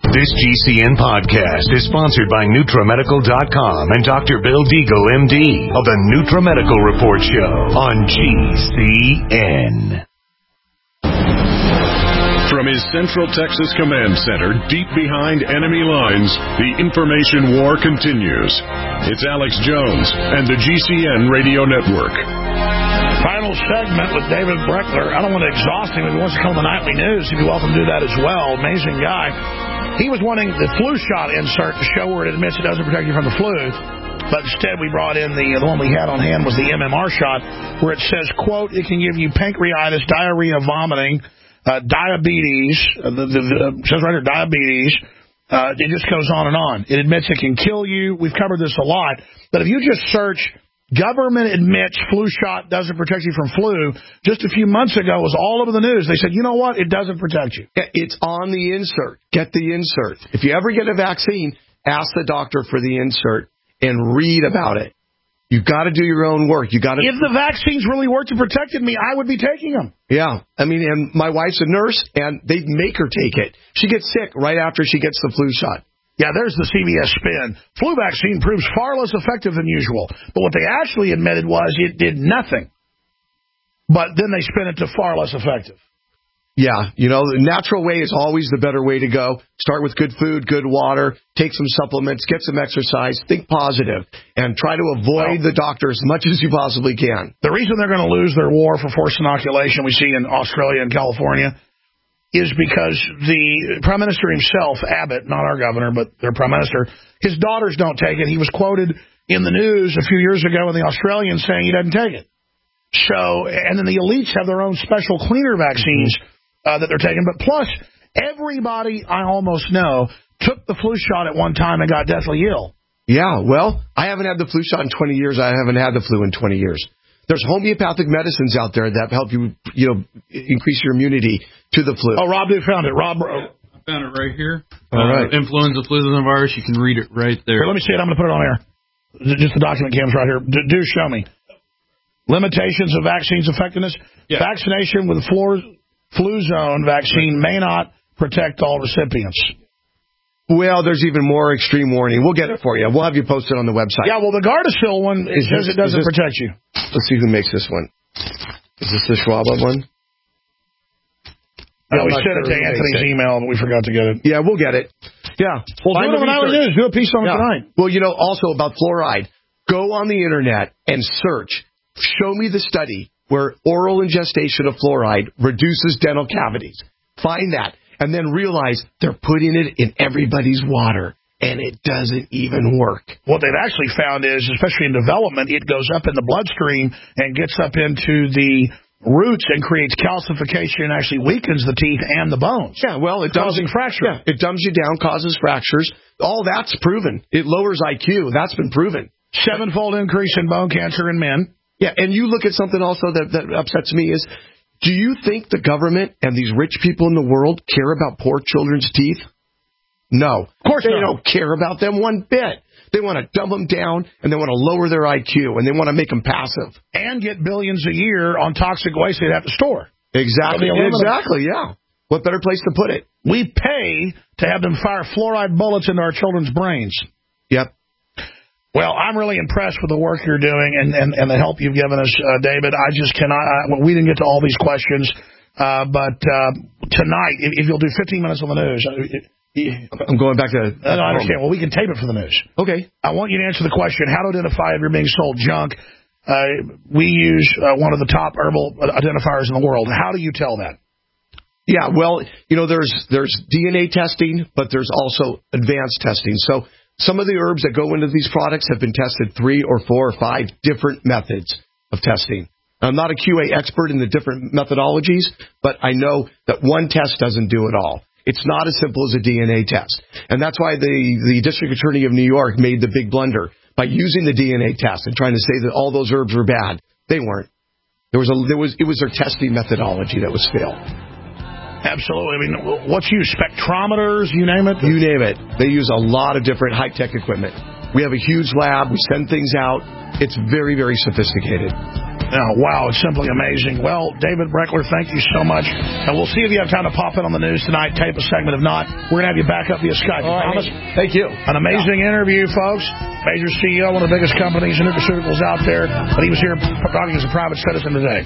This GCN podcast is sponsored by NutraMedical.com and Dr. Bill Deagle, MD, of the NutraMedical Report Show on GCN. From his Central Texas Command Center, deep behind enemy lines, the information war continues. It's Alex Jones and the GCN Radio Network. Final segment with David Breckler. I don't want to exhaust him. If he wants to come to the nightly news, he'd be welcome to do that as well. Amazing guy. He was wanting the flu shot insert to show where it admits it doesn't protect you from the flu. But instead, we brought in the one we had on hand was the MMR shot, where it says, quote, it can give you pancreatitis, diarrhea, vomiting, diabetes, it says right here, diabetes. It just goes on and on. It admits it can kill you. We've covered this a lot. But if you just search, government admits flu shot doesn't protect you from flu, just a few months ago, it was all over the news. They said, you know what? It doesn't protect you. It's on the insert. Get the insert. If you ever get a vaccine, ask the doctor for the insert and read about it. You got to do your own work. You got to. If the vaccines really worked and protected me, I would be taking them. Yeah. I mean, and my wife's a nurse, and they make her take it. She gets sick right after she gets the flu shot. Yeah, there's the CBS spin. Flu vaccine proves far less effective than usual. But what they actually admitted was it did nothing. But then they spin it to far less effective. Yeah, you know, the natural way is always the better way to go. Start with good food, good water, take some supplements, get some exercise, think positive, and try to avoid the doctor as much as you possibly can. The reason they're going to lose their war for forced inoculation we see in Australia and California is because the Prime Minister himself, Abbott, not our governor, but their Prime Minister, his daughters don't take it. He was quoted in the news a few years ago in the Australian saying he doesn't take it. So, and then the elites have their own special cleaner vaccines that they're taking. But plus, everybody I almost know took the flu shot at one time and got deathly ill. Yeah, well, I haven't had the flu shot in 20 years. I haven't had the flu in 20 years. There's homeopathic medicines out there that help you, increase your immunity to the flu. Oh, Rob found it. Rob, I found it right here. All right. Influenza flu virus. You can read it right there. Here, let me see it. I'm going to put it on air. Just the document cams right here. Do show me. Limitations of vaccines' effectiveness. Yeah. Vaccination with Fluzone vaccine may not protect all recipients. Well, there's even more extreme warning. We'll get it for you. We'll have you posted on the website. Yeah, well, the Gardasil one, it says it doesn't protect you. Let's see who makes this one. Is this the Schwab one? No, we sent it to Anthony's email, but we forgot to get it. Yeah, we'll get it. Yeah. Well, do it on Nightly News. Do a piece on it tonight. Well, also about fluoride. Go on the Internet and search. Show me the study where oral ingestion of fluoride reduces dental cavities. Find that. And then realize they're putting it in everybody's water, and it doesn't even work. What they've actually found is, especially in development, it goes up in the bloodstream and gets up into the roots and creates calcification and actually weakens the teeth and the bones. Yeah, well, it causing fracture. Yeah, it dumbs you down, causes fractures. All that's proven. It lowers IQ. That's been proven. 7-fold increase in bone cancer in men. Yeah, and you look at something also that upsets me is, do you think the government and these rich people in the world care about poor children's teeth? No. Of course they don't care about them one bit. They want to dumb them down, and they want to lower their IQ, and they want to make them passive. And get billions a year on toxic waste they'd have to store. Exactly, yeah. What better place to put it? We pay to have them fire fluoride bullets into our children's brains. Yep. Well, I'm really impressed with the work you're doing and the help you've given us, David. I just cannot. We didn't get to all these questions, but tonight, if you'll do 15 minutes on the news. I'm going back to... I understand. Well, we can tape it for the news. Okay. I want you to answer the question, how to identify if you're being sold junk. We use one of the top herbal identifiers in the world. How do you tell that? Yeah, well, there's DNA testing, but there's also advanced testing. So some of the herbs that go into these products have been tested 3 or 4 or 5 different methods of testing. I'm not a QA expert in the different methodologies, but I know that one test doesn't do it all. It's not as simple as a DNA test. And that's why the District Attorney of New York made the big blunder by using the DNA test and trying to say that all those herbs were bad. They weren't. It was their testing methodology that was failed. Absolutely. I mean, what's used? Spectrometers, you name it? You name it. They use a lot of different high-tech equipment. We have a huge lab. We send things out. It's very, very sophisticated. Wow, it's simply amazing. Well, David Breckler, thank you so much. And we'll see if you have time to pop in on the news tonight, tape a segment. If not, we're going to have you back up via Skype. You promise? Thank you. An amazing interview, folks. Major CEO, one of the biggest companies in nutraceuticals out there. But he was here talking as a private citizen today.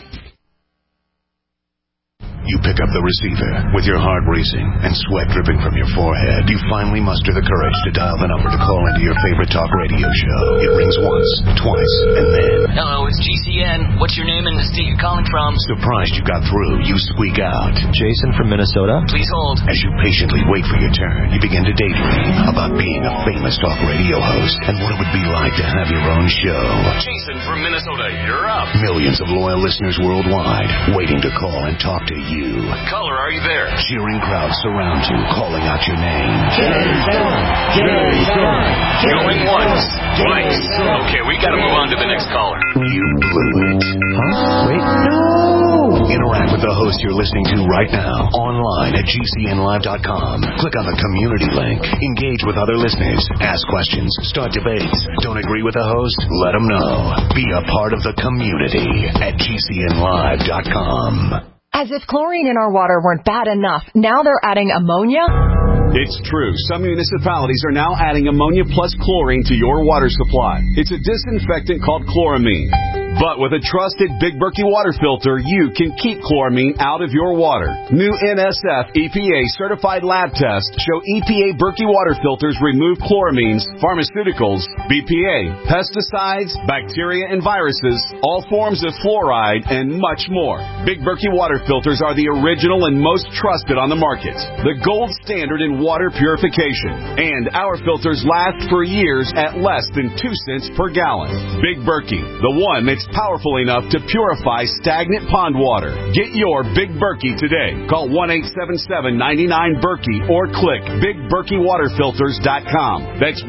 You pick up the receiver with your heart racing and sweat dripping from your forehead. You finally muster the courage to dial the number to call into your favorite talk radio show. It rings once, twice, and then... Hello, it's GCN. What's your name and the state you're calling from? Surprised you got through, you squeak out. Jason from Minnesota. Please hold. As you patiently wait for your turn, you begin to daydream about being a famous talk radio host and what it would be like to have your own show. Jason from Minnesota, you're up. Millions of loyal listeners worldwide waiting to call and talk to you. Caller, are you there? Cheering crowds surround you, calling out your name. Jason! Going once, twice. Okay, we gotta move on to the next caller. You blew it. Huh? Wait, no! Interact with the host you're listening to right now, online at GCNlive.com. Click on the community link. Engage with other listeners. Ask questions. Start debates. Don't agree with the host? Let them know. Be a part of the community at GCNlive.com. As if chlorine in our water weren't bad enough, now they're adding ammonia? It's true. Some municipalities are now adding ammonia plus chlorine to your water supply. It's a disinfectant called chloramine. But with a trusted Big Berkey water filter, you can keep chloramine out of your water. New NSF EPA certified lab tests show EPA Berkey water filters remove chloramines, pharmaceuticals, BPA, pesticides, bacteria and viruses, all forms of fluoride, and much more. Big Berkey water filters are the original and most trusted on the market. The gold standard in water purification. And our filters last for years at less than 2 cents per gallon. Big Berkey, the one that's powerful enough to purify stagnant pond water. Get your Big Berkey today. Call 1-877-99-BERKEY or click BigBerkeyWaterFilters.com. That's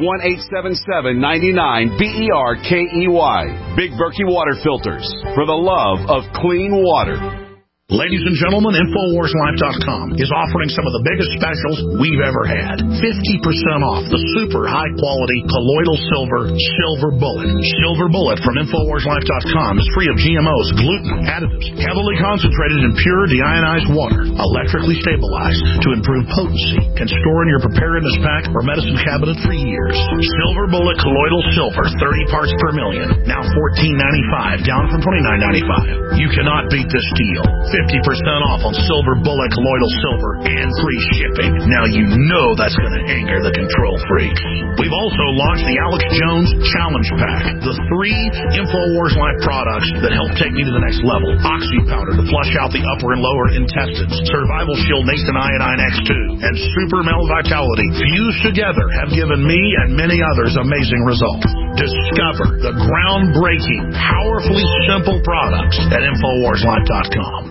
1-877-99-BERKEY. Big Berkey Water Filters, for the love of clean water. Ladies and gentlemen, InfoWarsLife.com is offering some of the biggest specials we've ever had. 50% off the super high-quality colloidal silver bullet. Silver Bullet from InfoWarsLife.com is free of GMOs, gluten, additives, heavily concentrated in pure deionized water, electrically stabilized to improve potency, can store in your preparedness pack or medicine cabinet for years. Silver Bullet colloidal silver, 30 parts per million, now $14.95, down from $29.95. You cannot beat this deal. 50% off on Silver Bullet colloidal silver and free shipping. Now you know that's going to anger the control freaks. We've also launched the Alex Jones Challenge Pack, the 3 InfoWars Life products that help take me to the next level. Oxy Powder to flush out the upper and lower intestines, Survival Shield Nascent Iodine X2, and Super Mel Vitality fused together have given me and many others amazing results. Discover the groundbreaking, powerfully simple products at InfoWarsLife.com.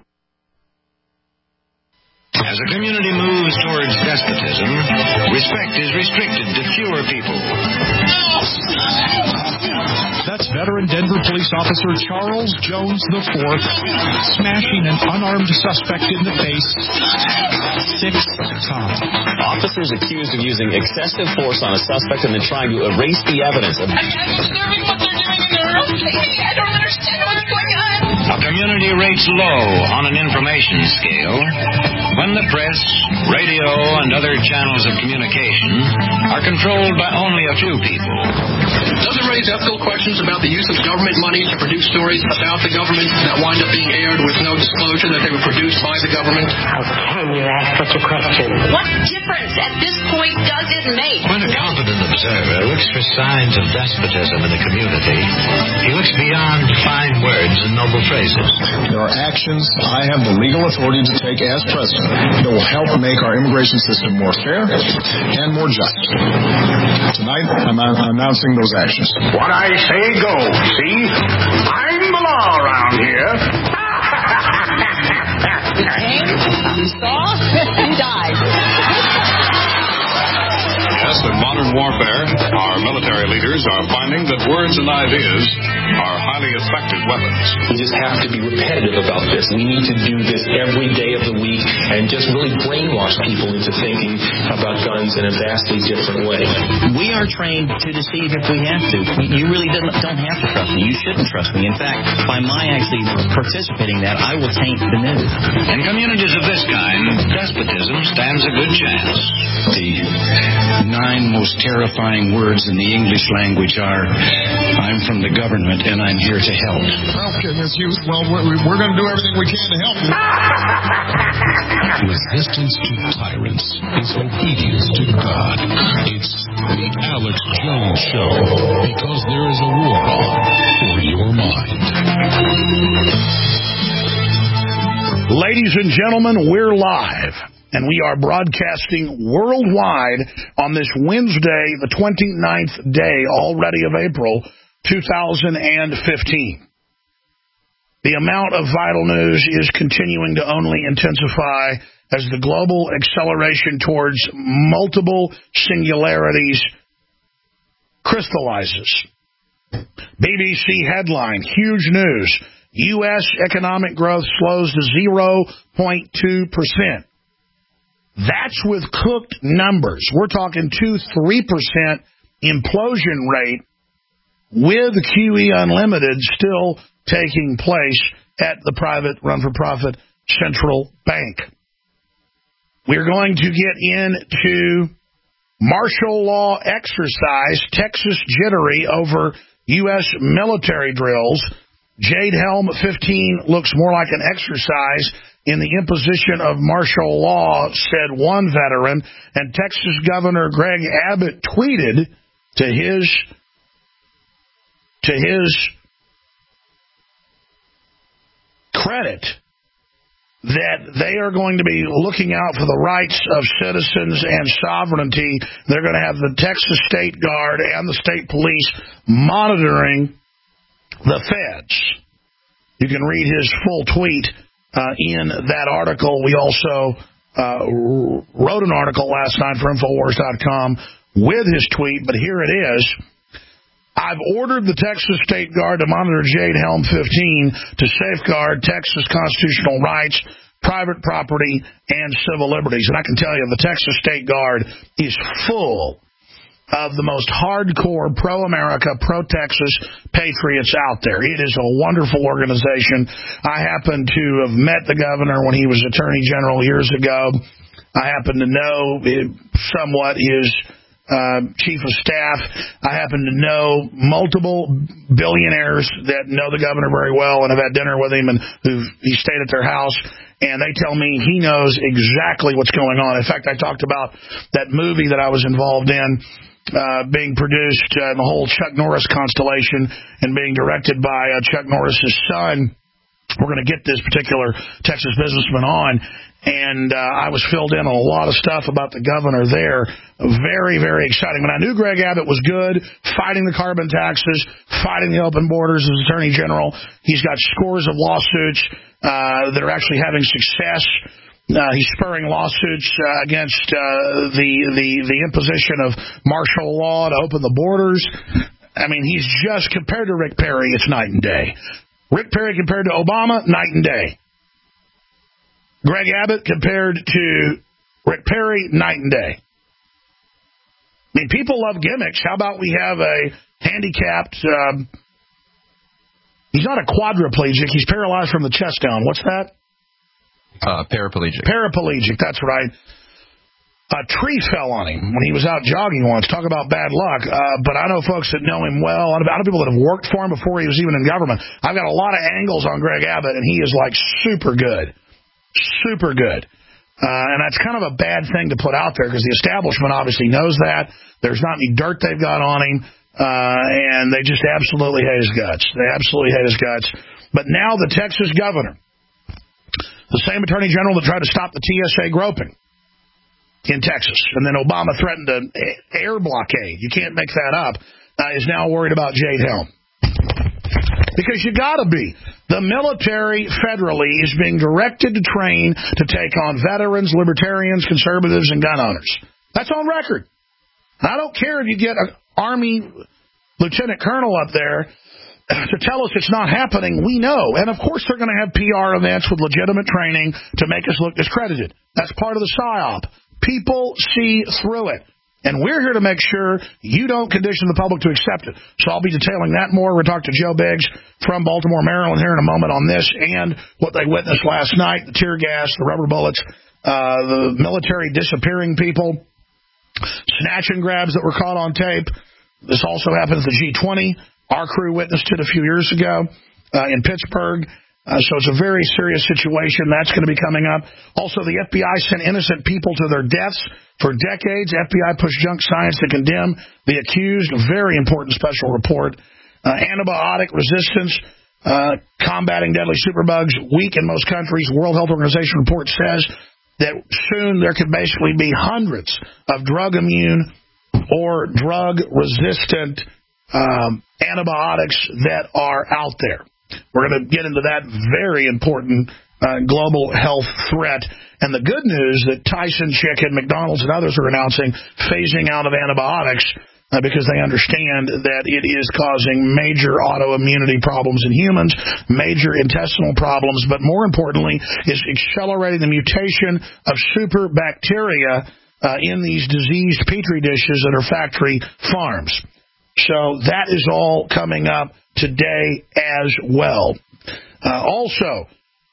As a community moves towards despotism, respect is restricted to fewer people. That's veteran Denver police officer Charles Jones IV smashing an unarmed suspect in the face 6 times. Officers accused of using excessive force on a suspect and then trying to erase the evidence of... I'm not observing what they're doing in their own TV. I don't understand what's going on. A community rates low on an information scale when the press, radio, and other channels of communication are controlled by only a few people. Does it raise ethical questions about the use of government money to produce stories about the government that wind up being aired with no disclosure that they were produced by the government? How can you ask such a question? What difference at this point does it make? When a competent observer looks for signs of despotism in the community, he looks beyond fine words and noble phrases. There are actions I have the legal authority to take as president that will help make our immigration system more fair and more just. Tonight, I'm announcing those actions. What I say goes, see? I'm the law around here. You saw? He died. Just of modern warfare, our military leaders are finding that words and ideas are highly effective weapons. We just have to be repetitive about this. We need to do this every day of the week and just really brainwash people into thinking about guns in a vastly different way. We are trained to deceive if we have to. You really don't have to trust me. You shouldn't trust me. In fact, by my actually participating in that, I will taint the news. In communities of this kind, despotism stands a good chance. The 9 most terrifying words in the English language are, I'm from the government and I'm here to help. Well, goodness, we're going to do everything we can to help you. Resistance to tyrants is obedience to God. It's the Alex Jones Show, because there is a war on for your mind. Ladies and gentlemen, we're live, and we are broadcasting worldwide on this Wednesday, the 29th day already of April, 2015. The amount of vital news is continuing to only intensify as the global acceleration towards multiple singularities crystallizes. BBC headline, huge news. U.S. economic growth slows to 0.2%. That's with cooked numbers. We're talking 2-3% implosion rate with QE Unlimited still taking place at the private run-for-profit central bank. We're going to get into martial law exercise, Texas jittery over U.S. military drills. Jade Helm 15 looks more like an exercise in the imposition of martial law, said one veteran. And Texas Governor Greg Abbott tweeted to his credit that they are going to be looking out for the rights of citizens and sovereignty. They're going to have the Texas State Guard and the state police monitoring the feds. You can read his full tweet in that article. We also wrote an article last night for Infowars.com with his tweet, but here it is. I've ordered the Texas State Guard to monitor Jade Helm 15 to safeguard Texas constitutional rights, private property, and civil liberties. And I can tell you, the Texas State Guard is full of the most hardcore pro-America, pro-Texas patriots out there. It is a wonderful organization. I happen to have met the governor when he was Attorney General years ago. I happen to know somewhat his chief of staff. I happen to know multiple billionaires that know the governor very well and have had dinner with him and he stayed at their house. And they tell me he knows exactly what's going on. In fact, I talked about that movie that I was involved in, being produced in the whole Chuck Norris constellation and being directed by Chuck Norris's son. We're going to get this particular Texas businessman on. And I was filled in on a lot of stuff about the governor there. Very, very exciting. When I knew Greg Abbott was good, fighting the carbon taxes, fighting the open borders as Attorney General, he's got scores of lawsuits that are actually having success. He's spurring lawsuits against the imposition of martial law to open the borders. I mean, he's just, compared to Rick Perry, it's night and day. Rick Perry compared to Obama, night and day. Greg Abbott compared to Rick Perry, night and day. I mean, people love gimmicks. How about we have a handicapped, he's not a quadriplegic, he's paralyzed from the chest down. What's that? Paraplegic. Paraplegic, that's right. A tree fell on him when he was out jogging once. Talk about bad luck. But I know folks that know him well. I know people that have worked for him before he was even in government. I've got a lot of angles on Greg Abbott, and he is like super good. Super good. And that's kind of a bad thing to put out there because the establishment obviously knows that. There's not any dirt they've got on him. And they just absolutely hate his guts. They absolutely hate his guts. But now the Texas governor, the same Attorney General that tried to stop the TSA groping in Texas, and then Obama threatened an air blockade, you can't make that up, is now worried about Jade Helm. Because you got to be. The military federally is being directed to train to take on veterans, libertarians, conservatives, and gun owners. That's on record. I don't care if you get an Army lieutenant colonel up there to tell us it's not happening. We know. And, of course, they're going to have PR events with legitimate training to make us look discredited. That's part of the PSYOP. People see through it. And we're here to make sure you don't condition the public to accept it. So I'll be detailing that more. We'll talk to Joe Biggs from Baltimore, Maryland here in a moment on this and what they witnessed last night, the tear gas, the rubber bullets, the military disappearing people, snatch and grabs that were caught on tape. This also happened at the G20. Our crew witnessed it a few years ago in Pittsburgh. So it's a very serious situation. That's going to be coming up. Also, the FBI sent innocent people to their deaths for decades. FBI pushed junk science to condemn the accused. Very important special report. Antibiotic resistance, combating deadly superbugs, weak in most countries. World Health Organization report says that soon there could basically be hundreds of drug-immune or drug-resistant antibiotics that are out there. We're going to get into that very important global health threat. And the good news that Tyson Chicken, McDonald's, and others are announcing phasing out of antibiotics because they understand that it is causing major autoimmunity problems in humans, major intestinal problems, but more importantly is accelerating the mutation of super bacteria in these diseased petri dishes that are factory farms. So that is all coming up today as well. Also,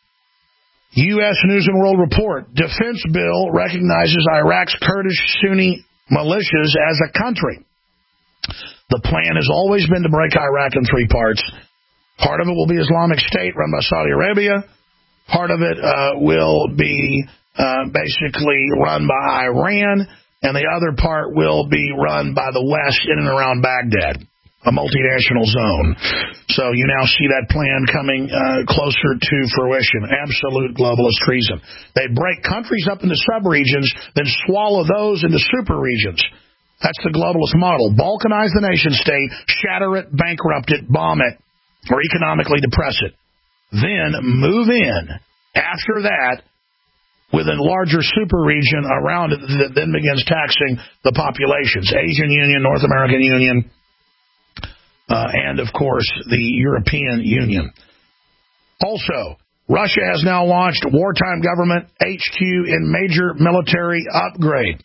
U.S. News and World Report, defense bill recognizes Iraq's Kurdish Sunni militias as a country. The plan has always been to break Iraq in three parts. Part of it will be Islamic State run by Saudi Arabia. Part of it will be basically run by Iran. And the other part will be run by the West in and around Baghdad, a multinational zone. So you now see that plan coming closer to fruition. Absolute globalist treason. They break countries up into subregions, then swallow those into super regions. That's the globalist model. Balkanize the nation state, shatter it, bankrupt it, bomb it, or economically depress it. Then move in after that with a larger super region around it that then begins taxing the populations. Asian Union, North American Union, and, of course, the European Union. Also, Russia has now launched wartime government HQ in major military upgrade.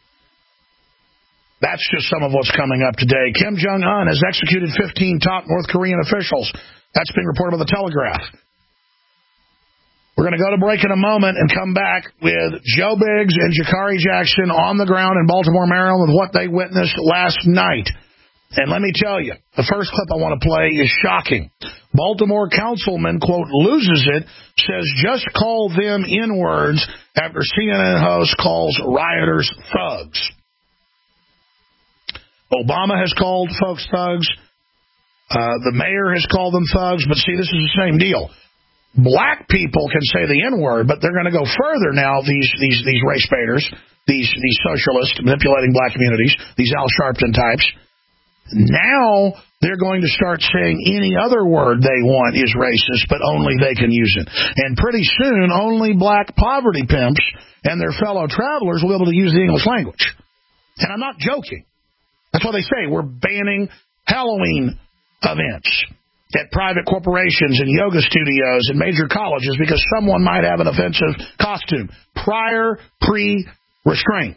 That's just some of what's coming up today. Kim Jong-un has executed 15 top North Korean officials. That's being reported by the Telegraph. We're going to go to break in a moment and come back with Joe Biggs and Jakari Jackson on the ground in Baltimore, Maryland with what they witnessed last night. And let me tell you, the first clip I want to play is shocking. Baltimore councilman, quote, loses it, says just call them N-words after CNN host calls rioters thugs. Obama has called folks thugs. The mayor has called them thugs. But see, this is the same deal. Black people can say the N-word, but they're going to go further now, these race baiters, these socialists manipulating black communities, these Al Sharpton types. Now they're going to start saying any other word they want is racist, but only they can use it. And pretty soon, only black poverty pimps and their fellow travelers will be able to use the English language. And I'm not joking. That's what they say. We're banning Halloween events at private corporations and yoga studios and major colleges because someone might have an offensive costume. Pre-restraint.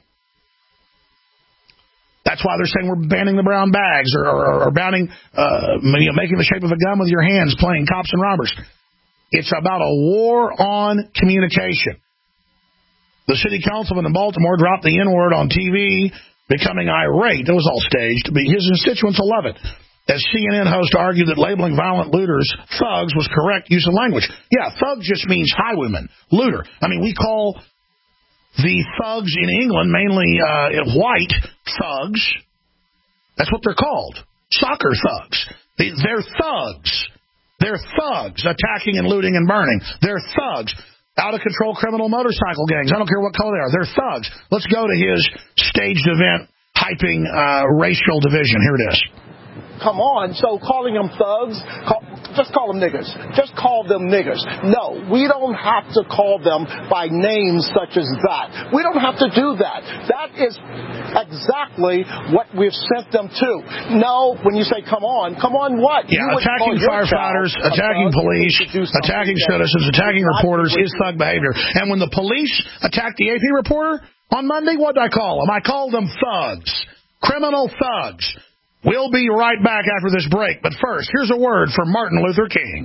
That's why they're saying we're banning the brown bags or banning making the shape of a gun with your hands, playing cops and robbers. It's about a war on communication. The city councilman in Baltimore dropped the N-word on TV, becoming irate. It was all staged, but his constituents will love it. As CNN host argued that labeling violent looters thugs was correct use of language. Yeah, thug just means highwayman, looter. I mean, we call the thugs in England mainly white thugs. That's what they're called, soccer thugs. They're thugs. They're thugs attacking and looting and burning. They're thugs. Out-of-control criminal motorcycle gangs. I don't care what color they are. They're thugs. Let's go to his staged event hyping racial division. Here it is. Come on, so calling them thugs, just call them niggers. Just call them niggers. No, we don't have to call them by names such as that. We don't have to do that. That is exactly what we've sent them to. No, when you say come on what? Yeah, attacking firefighters, attacking police, attacking citizens, attacking reporters is thug behavior. And when the police attacked the AP reporter on Monday, what did I call them? I called them thugs. Criminal thugs. We'll be right back after this break. But first, here's a word from Martin Luther King.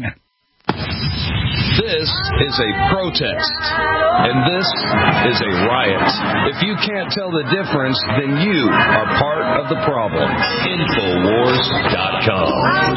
This is a protest, and this is a riot. If you can't tell the difference, then you are part of the problem. Infowars.com.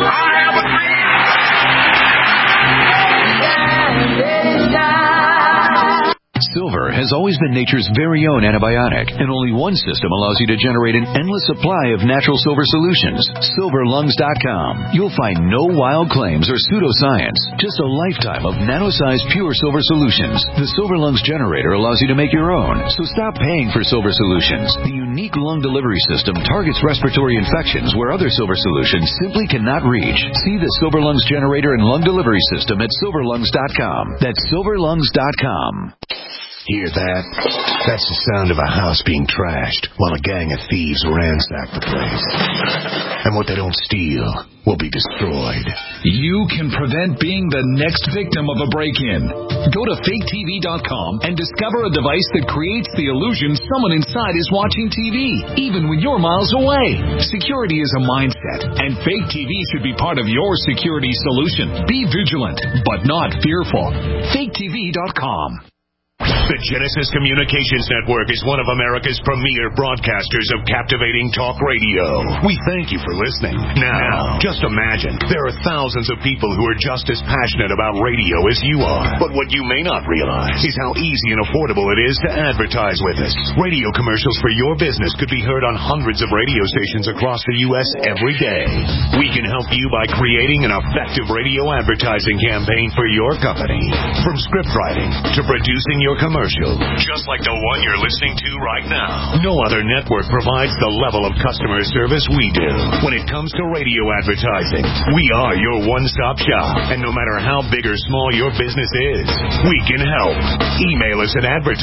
Silver has always been nature's very own antibiotic, and only one system allows you to generate an endless supply of natural silver solutions. SilverLungs.com. You'll find no wild claims or pseudoscience, just a lifetime of nano-sized pure silver solutions. The Silver Lungs generator allows you to make your own, so stop paying for silver solutions. The unique lung delivery system targets respiratory infections where other silver solutions simply cannot reach. See the Silver Lungs generator and lung delivery system at SilverLungs.com. That's SilverLungs.com. Hear that? That's the sound of a house being trashed while a gang of thieves ransack the place. And what they don't steal will be destroyed. You can prevent being the next victim of a break-in. Go to faketv.com and discover a device that creates the illusion someone inside is watching TV, even when you're miles away. Security is a mindset, and Fake TV should be part of your security solution. Be vigilant, but not fearful. faketv.com. The Genesis Communications Network is one of America's premier broadcasters of captivating talk radio. We thank you for listening. Now, just imagine, there are thousands of people who are just as passionate about radio as you are. But what you may not realize is how easy and affordable it is to advertise with us. Radio commercials for your business could be heard on hundreds of radio stations across the U.S. every day. We can help you by creating an effective radio advertising campaign for your company. From script writing to producing your commercial, just like the one you're listening to right now. No other network provides the level of customer service we do. When it comes to radio advertising, we are your one-stop shop. And no matter how big or small your business is, we can help. Email us at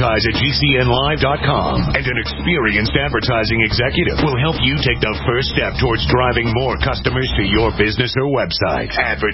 advertise@gcnlive.com, and an experienced advertising executive will help you take the first step towards driving more customers to your business or website.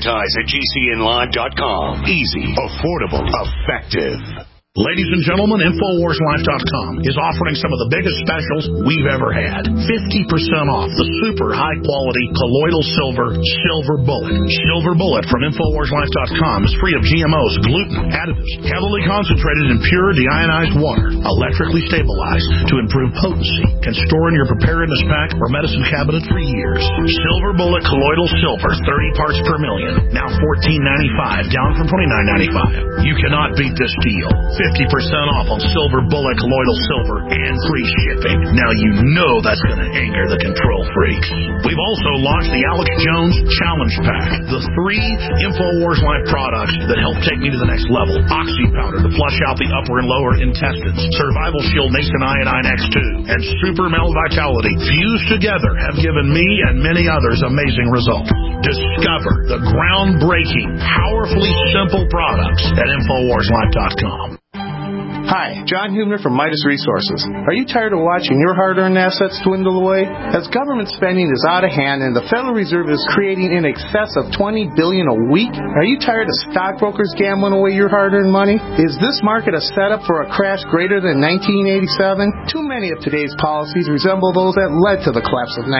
Advertise@gcnlive.com. Easy, affordable, effective. Ladies and gentlemen, InfoWarsLife.com is offering some of the biggest specials we've ever had. 50% off the super high-quality colloidal silver Bullet. Silver Bullet from InfoWarsLife.com is free of GMOs, gluten, additives, heavily concentrated in pure deionized water, electrically stabilized to improve potency, can store in your preparedness pack or medicine cabinet for years. Silver Bullet colloidal silver, 30 parts per million, now $14.95, down from $29.95. You cannot beat this deal. 50% off on Silver Bullet colloidal silver and free shipping. Now you know that's going to anger the control freaks. We've also launched the Alex Jones Challenge Pack, the 3 InfoWars Life products that help take me to the next level. Oxy Powder to flush out the upper and lower intestines, Survival Shield Nascent Iodine X2, and Super Mel Vitality fused together have given me and many others amazing results. Discover the groundbreaking, powerfully simple products at InfoWarsLife.com. Hi, John Hubner from Midas Resources. Are you tired of watching your hard-earned assets dwindle away? As government spending is out of hand and the Federal Reserve is creating in excess of $20 billion a week, are you tired of stockbrokers gambling away your hard-earned money? Is this market a setup for a crash greater than 1987? Too many of today's policies resemble those that led to the collapse of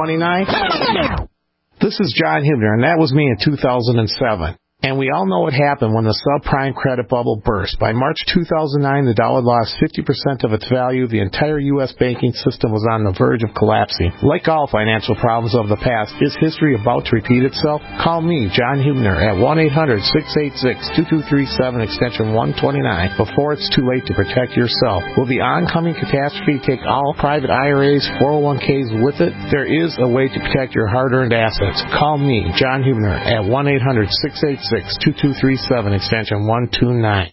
1929. This is John Hubner, and that was me in 2007. And we all know what happened when the subprime credit bubble burst. By March 2009, the dollar lost 50% of its value. The entire U.S. banking system was on the verge of collapsing. Like all financial problems of the past, is history about to repeat itself? Call me, John Hubner, at 1-800-686-2237, extension 129, before it's too late to protect yourself. Will the oncoming catastrophe take all private IRAs, 401ks with it? There is a way to protect your hard-earned assets. Call me, John Hubner, at 1-800-686-2237, extension 129.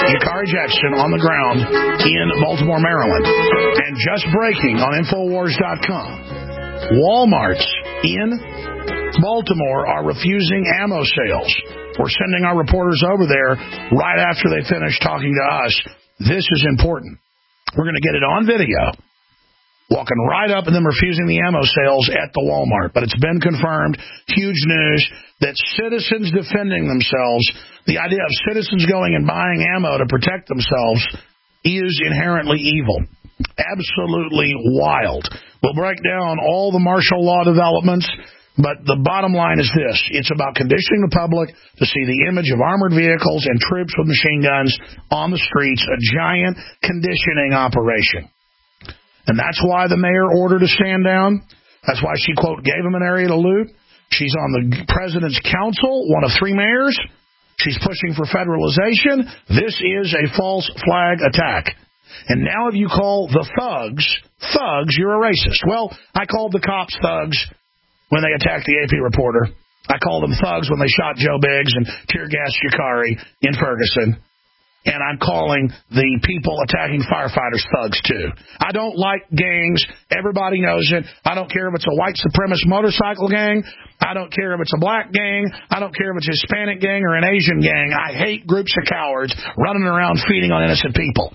Jakari Jackson on the ground in Baltimore, Maryland. And just breaking on Infowars.com, Walmarts in Baltimore are refusing ammo sales. We're sending our reporters over there right after they finish talking to us. This is important. We're going to get it on video, walking right up and then refusing the ammo sales at the Walmart. But it's been confirmed, huge news, that citizens defending themselves, the idea of citizens going and buying ammo to protect themselves is inherently evil. Absolutely wild. We'll break down all the martial law developments, but the bottom line is this. It's about conditioning the public to see the image of armored vehicles and troops with machine guns on the streets, a giant conditioning operation. And that's why the mayor ordered to stand down. That's why she, quote, gave him an area to loot. She's on the president's council, one of 3 mayors. She's pushing for federalization. This is a false flag attack. And now if you call the thugs, you're a racist. Well, I called the cops thugs when they attacked the AP reporter. I called them thugs when they shot Joe Biggs and tear-gassed Jakari in Ferguson. And I'm calling the people attacking firefighters thugs, too. I don't like gangs. Everybody knows it. I don't care if it's a white supremacist motorcycle gang. I don't care if it's a black gang. I don't care if it's a Hispanic gang or an Asian gang. I hate groups of cowards running around feeding on innocent people.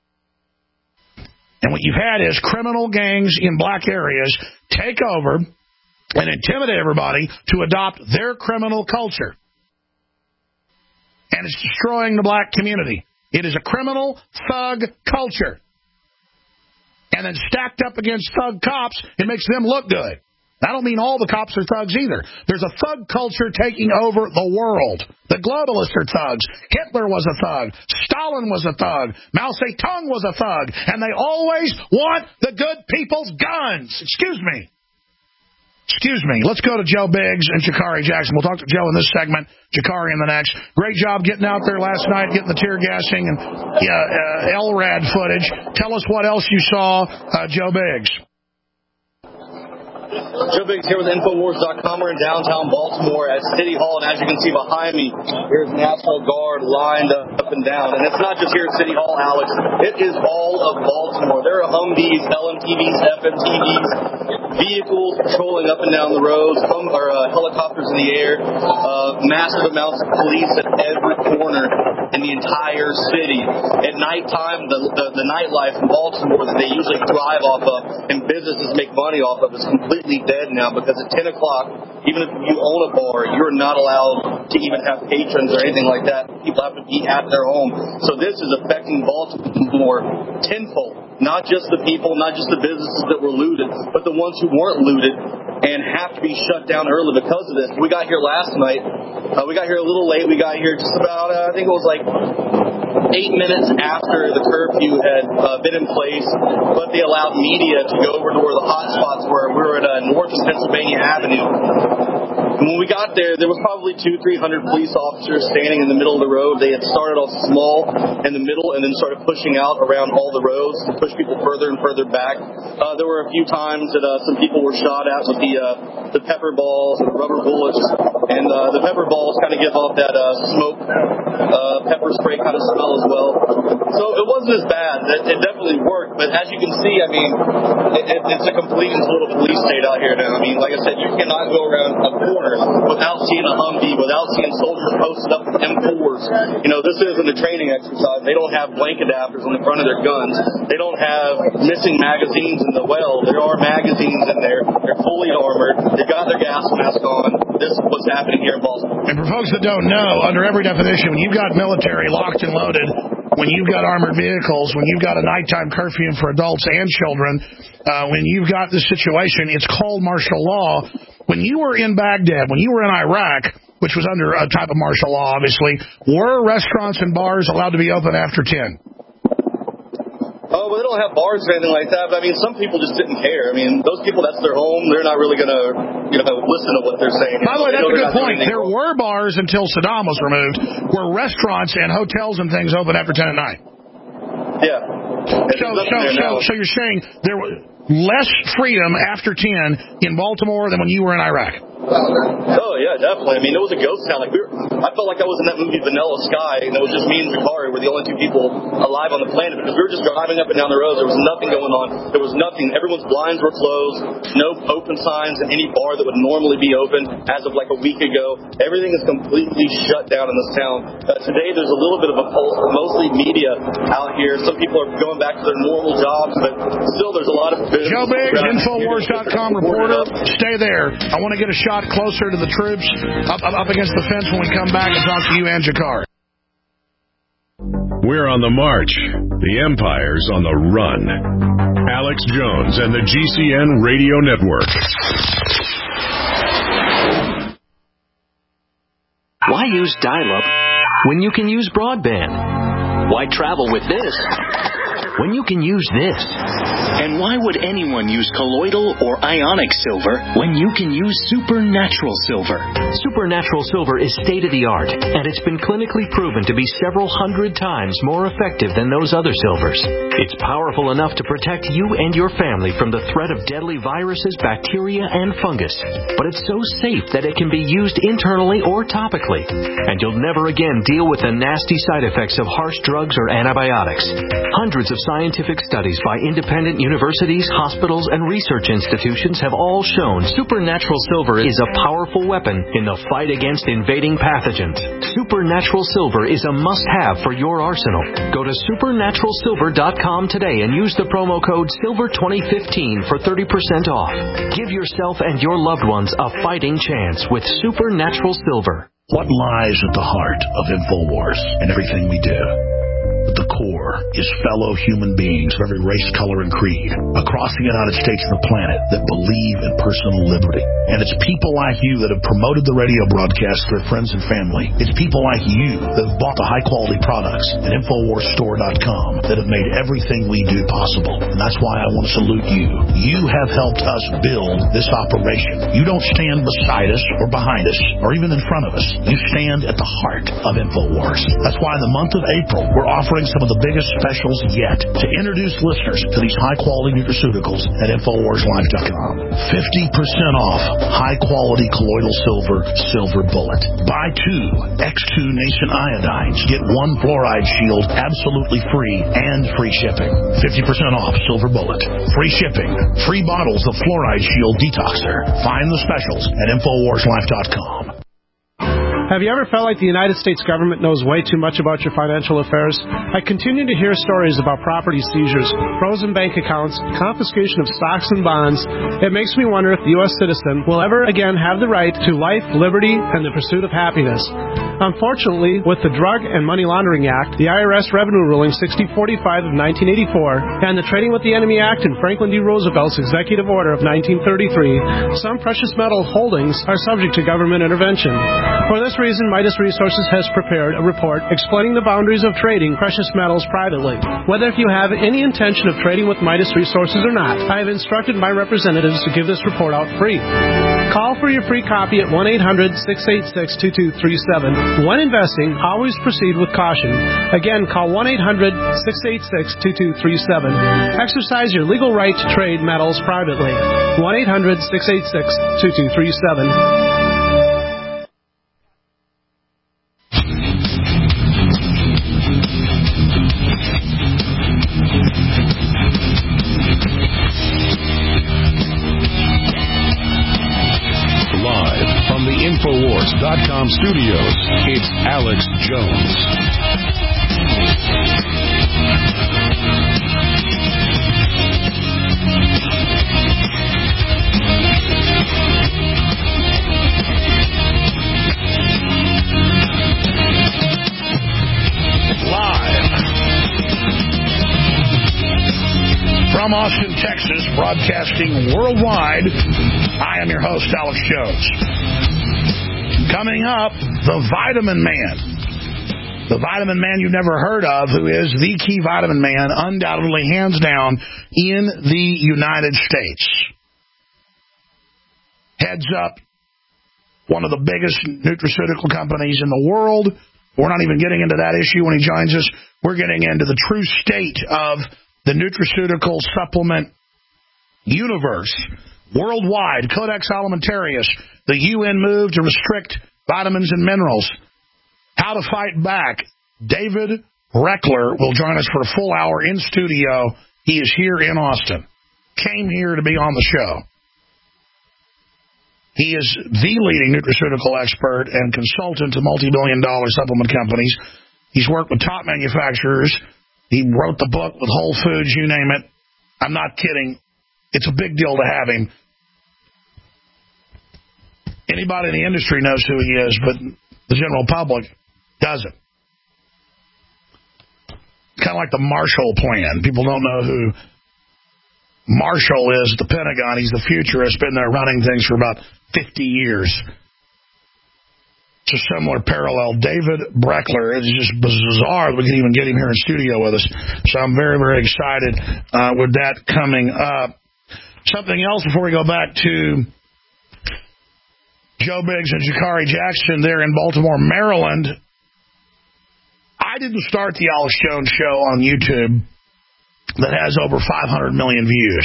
And what you've had is criminal gangs in black areas take over and intimidate everybody to adopt their criminal culture. And it's destroying the black community. It is a criminal thug culture. And then stacked up against thug cops, it makes them look good. I don't mean all the cops are thugs either. There's a thug culture taking over the world. The globalists are thugs. Hitler was a thug. Stalin was a thug. Mao Zedong was a thug. And they always want the good people's guns. Excuse me. Let's go to Joe Biggs and Jakari Jackson. We'll talk to Joe in this segment, Jakari in the next. Great job getting out there last night, getting the tear gassing and LRAD footage. Tell us what else you saw, Joe Biggs. Joe Biggs here with Infowars.com. We're in downtown Baltimore at City Hall, and as you can see behind me, here's National Guard lined up and down. And it's not just here at City Hall, Alex. It is all of Baltimore. There are Humvees, LMTVs, FMTVs, vehicles patrolling up and down the roads, helicopters in the air, massive amounts of police at every corner in the entire city. At nighttime, the nightlife in Baltimore that they usually thrive off of and businesses make money off of is completely dead now, because at 10 o'clock, even if you own a bar, you're not allowed to even have patrons or anything like that. People have to be at their home. So this is affecting Baltimore tenfold. Not just the people, not just the businesses that were looted, but the ones who weren't looted and have to be shut down early because of this. We got here last night. We got here a little late. We got here just about, I think it was like 8 minutes after the curfew had been in place, but they allowed media to go over to where the hot spots were. We were at North and Pennsylvania Avenue. And when we got there was probably 200-300 police officers standing in the middle of the road. They had started off small in the middle and then started pushing out around all the roads to push people further and further back. There were a few times that some people were shot at with the pepper balls and the rubber bullets. And the pepper balls kind of give off that smoke, pepper spray kind of smell as well. So it wasn't as bad. It definitely worked. But as you can see, I mean, it's a complete and total police state out here now. I mean, like I said, you cannot go around a corner without seeing a Humvee, without seeing soldiers posted up with M4s. You know, this isn't a training exercise. They don't have blank adapters on the front of their guns. They don't have missing magazines in the well. There are magazines in there. They're fully armored. They've got their gas mask on. This is what's happening here in Baltimore. And for folks that don't know, under every definition, when you've got military locked and loaded, when you've got armored vehicles, when you've got a nighttime curfew for adults and children, when you've got this situation, it's called martial law. When you were in Baghdad, when you were in Iraq, which was under a type of martial law, obviously, were restaurants and bars allowed to be open after 10? Oh, well, they don't have bars or anything like that, but I mean, some people just didn't care. I mean, those people, that's their home. They're not really going to, listen to what they're saying. By the way, that's a good point. There were bars until Saddam was removed, where restaurants and hotels and things open after 10 at night. Yeah. So you're saying there was less freedom after 10 in Baltimore than when you were in Iraq? Oh, yeah, definitely. I mean, it was a ghost town. I felt like I was in that movie Vanilla Sky, and it was just me and Zachary were the only two people alive on the planet, because we were just driving up and down the roads. There was nothing going on. There was nothing. Everyone's blinds were closed. No open signs in any bar that would normally be open as of like a week ago. Everything is completely shut down in this town. Today, there's a little bit of a pulse, mostly media out here. Some people are going back to their normal jobs, but still there's a lot of... Joe Biggs, Infowars.com reporter. Stay there. I want to get a shot closer to the troops up against the fence when we come back and talk to you and Jakar. We're on the march. The Empire's on the run. Alex Jones and the GCN Radio Network. Why use dial-up when you can use broadband? Why travel with this when you can use this? And why would anyone use colloidal or ionic silver when you can use supernatural silver? Supernatural silver is state-of-the-art, and it's been clinically proven to be several hundred times more effective than those other silvers. It's powerful enough to protect you and your family from the threat of deadly viruses, bacteria, and fungus. But it's so safe that it can be used internally or topically. And you'll never again deal with the nasty side effects of harsh drugs or antibiotics. Hundreds of scientific studies by independent universities, hospitals, and research institutions have all shown supernatural silver is a powerful weapon in the fight against invading pathogens. Supernatural silver is a must-have for your arsenal. Go to supernaturalsilver.com today and use the promo code SILVER2015 for 30% off. Give yourself and your loved ones a fighting chance with Supernatural Silver. What lies at the heart of InfoWars and everything we do? At the core is fellow human beings of every race, color, and creed across the United States and the planet that believe in personal liberty. And it's people like you that have promoted the radio broadcast to their friends and family. It's people like you that have bought the high-quality products at InfoWarsStore.com that have made everything we do possible. And that's why I want to salute you. You have helped us build this operation. You don't stand beside us or behind us or even in front of us. You stand at the heart of InfoWars. That's why in the month of April, we're offering some of the biggest specials yet to introduce listeners to these high-quality nutraceuticals at InfoWarsLife.com. 50% off high-quality colloidal silver bullet. Buy 2 X2 Nascent iodines. Get 1 fluoride shield absolutely free and free shipping. 50% off silver bullet. Free shipping. Free bottles of fluoride shield detoxer. Find the specials at InfoWarsLife.com. Have you ever felt like the United States government knows way too much about your financial affairs? I continue to hear stories about property seizures, frozen bank accounts, confiscation of stocks and bonds. It makes me wonder if the U.S. citizen will ever again have the right to life, liberty, and the pursuit of happiness. Unfortunately, with the Drug and Money Laundering Act, the IRS Revenue Ruling 6045 of 1984, and the Trading with the Enemy Act and Franklin D. Roosevelt's Executive Order of 1933, some precious metal holdings are subject to government intervention. For this reason, Midas Resources has prepared a report explaining the boundaries of trading precious metals privately. Whether if you have any intention of trading with Midas Resources or not, I have instructed my representatives to give this report out free. Call for your free copy at 1-800-686-2237. When investing, always proceed with caution. Again, call 1-800-686-2237. Exercise your legal right to trade metals privately. 1-800-686-2237. InfoWars.com studios, it's Alex Jones. Live from Austin, Texas, broadcasting worldwide, I am your host, Alex Jones. Coming up, the Vitamin Man. The Vitamin Man you've never heard of, who is the key vitamin man, undoubtedly, hands down, in the United States. Heads up one of the biggest nutraceutical companies in the world. We're not even getting into that issue when he joins us. We're getting into the true state of the nutraceutical supplement universe Worldwide, Codex Alimentarius, the UN move to restrict vitamins and minerals. How to fight back. David Reckler will join us for a full hour in studio. He is here in Austin. Came here to be on the show. He is the leading nutraceutical expert and consultant to multi-billion-dollar supplement companies. He's worked with top manufacturers. He wrote the book with Whole Foods, you name it. I'm not kidding. It's a big deal to have him. Anybody in the industry knows who he is, but the general public doesn't. Kind of like the Marshall Plan. People don't know who Marshall is at the Pentagon. He's the futurist, been there running things for about 50 years. It's a similar parallel. David Breckler, it's just bizarre that we can even get him here in studio with us. So I'm very, very excited with that coming up. Something else before we go back to Joe Biggs and Jakari Jackson there in Baltimore, Maryland. I didn't start the Alex Jones Show on YouTube that has over 500 million views.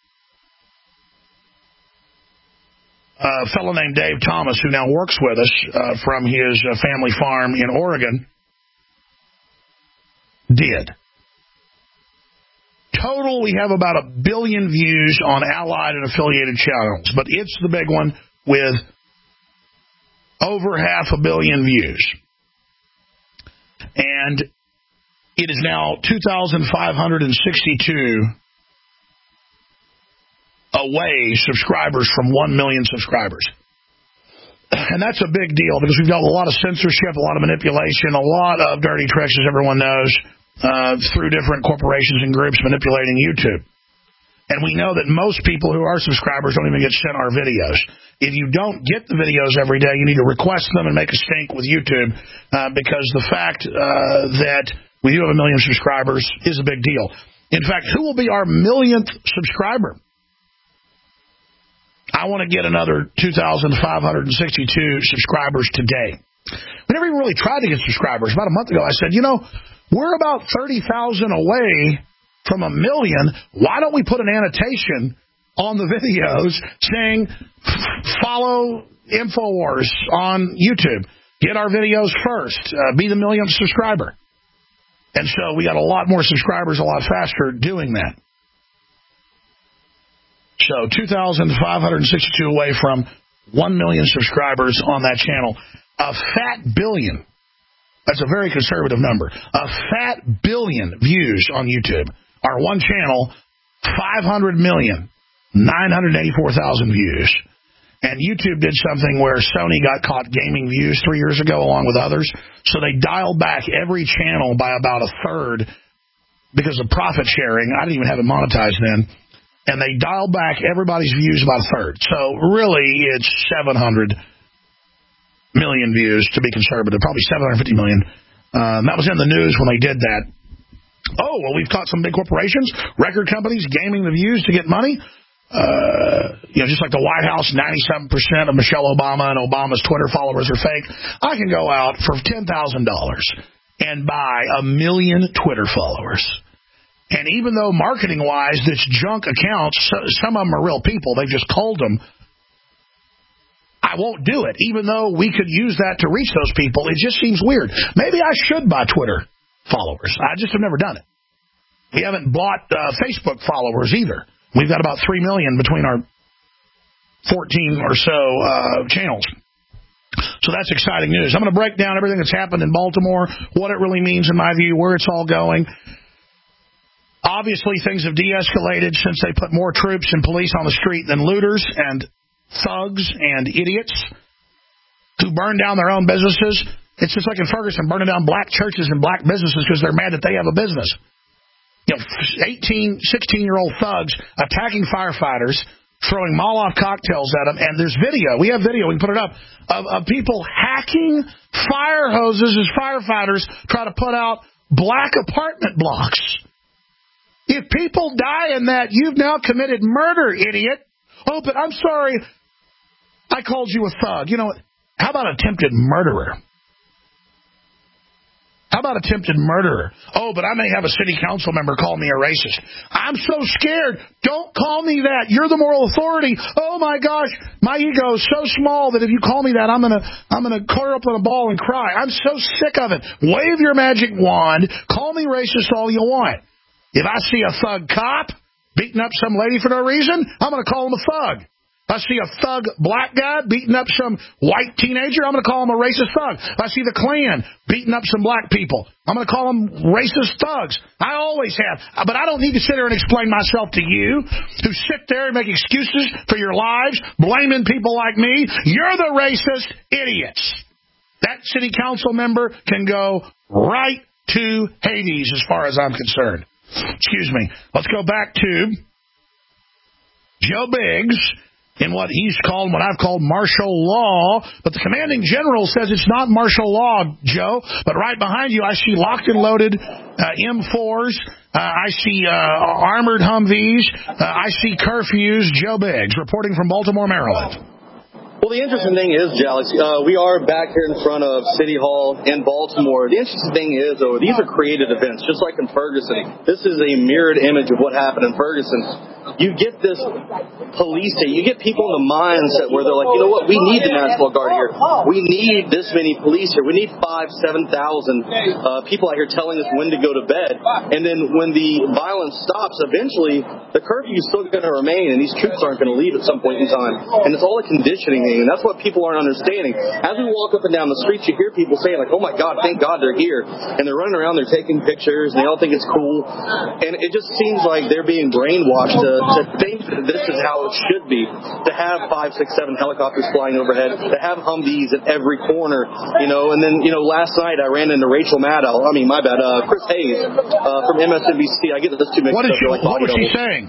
A fellow named Dave Thomas, who now works with us from his family farm in Oregon, did. Total, we have about 1 billion views on allied and affiliated channels, but it's the big one with over 500 million views. And it is now 2,562 away subscribers from 1 million subscribers. And that's a big deal because we've got a lot of censorship, a lot of manipulation, a lot of dirty tricks, as everyone knows, through different corporations and groups manipulating YouTube. And we know that most people who are subscribers don't even get sent our videos. If you don't get the videos every day, you need to request them and make a stink with YouTube because the fact that we do have 1 million subscribers is a big deal. In fact, who will be our 1,000,000th subscriber? I want to get another 2,562 subscribers today. We never even really tried to get subscribers. About a month ago, I said, we're about 30,000 away from 1 million. Why don't we put an annotation on the videos saying, follow InfoWars on YouTube. Get our videos first. Be the 1,000,000th subscriber. And so we got a lot more subscribers a lot faster doing that. So 2,562 away from 1 million subscribers on that channel. A fat billion. That's a very conservative number. A fat billion views on YouTube. Our one channel, 500,984,000 views. And YouTube did something where Sony got caught gaming views 3 years ago along with others. So they dialed back every channel by about a third because of profit sharing. I didn't even have it monetized then. And they dialed back everybody's views about a third. So really it's 700 million views to be conservative. Probably 750 million. That was in the news when they did that. Oh, well, we've caught some big corporations, record companies, gaming the views to get money. Just like the White House, 97% of Michelle Obama and Obama's Twitter followers are fake. I can go out for $10,000 and buy 1 million Twitter followers. And even though marketing-wise, this junk accounts, some of them are real people, they've just culled them, I won't do it. Even though we could use that to reach those people, it just seems weird. Maybe I should buy Twitter followers. I just have never done it. We haven't bought Facebook followers either. We've got about 3 million between our 14 or so channels. So that's exciting news. I'm going to break down everything that's happened in Baltimore, what it really means in my view, where it's all going. Obviously, things have de-escalated since they put more troops and police on the street than looters and thugs and idiots who burn down their own businesses. It's just like in Ferguson, burning down black churches and black businesses because they're mad that they have a business. 18, 16-year-old thugs attacking firefighters, throwing Molotov cocktails at them, and there's video. We have video. We can put it up of people hacking fire hoses as firefighters try to put out black apartment blocks. If people die in that, you've now committed murder, idiot. Oh, but I'm sorry. I called you a thug. How about attempted murderer? How about attempted murder? Oh, but I may have a city council member call me a racist. I'm so scared. Don't call me that. You're the moral authority. Oh my gosh, my ego is so small that if you call me that, I'm gonna curl up in a ball and cry. I'm so sick of it. Wave your magic wand. Call me racist all you want. If I see a thug cop beating up some lady for no reason, I'm gonna call him a thug. If I see a thug black guy beating up some white teenager, I'm going to call him a racist thug. If I see the Klan beating up some black people, I'm going to call them racist thugs. I always have. But I don't need to sit there and explain myself to you who sit there and make excuses for your lives, blaming people like me. You're the racist idiots. That city council member can go right to Hades as far as I'm concerned. Excuse me. Let's go back to Joe Biggs in what he's called, what I've called martial law. But the commanding general says it's not martial law, Joe. But right behind you, I see locked and loaded M4s. I see armored Humvees. I see curfews. Joe Biggs reporting from Baltimore, Maryland. Well, the interesting thing is, Alex, we are back here in front of City Hall in Baltimore. The interesting thing is, though, these are created events, just like in Ferguson. This is a mirrored image of what happened in Ferguson. You get this police state. You get people in the mindset where they're like, you know what, we need the National Guard here. We need this many police here. We need 5,000, 7,000 people out here telling us when to go to bed. And then when the violence stops, eventually the curfew is still going to remain, and these troops aren't going to leave at some point in time. And it's all a conditioning thing, and that's what people aren't understanding. As we walk up and down the streets, you hear people saying, like, oh my God, thank God they're here. And they're running around, they're taking pictures, and they all think it's cool. And it just seems like they're being brainwashed to think that this is how it should be, to have 5, 6, 7 helicopters flying overhead, to have Humvees at every corner, And then, last night I ran into Rachel Maddow, Chris Hayes from MSNBC. I get this too mixed up. What was she saying?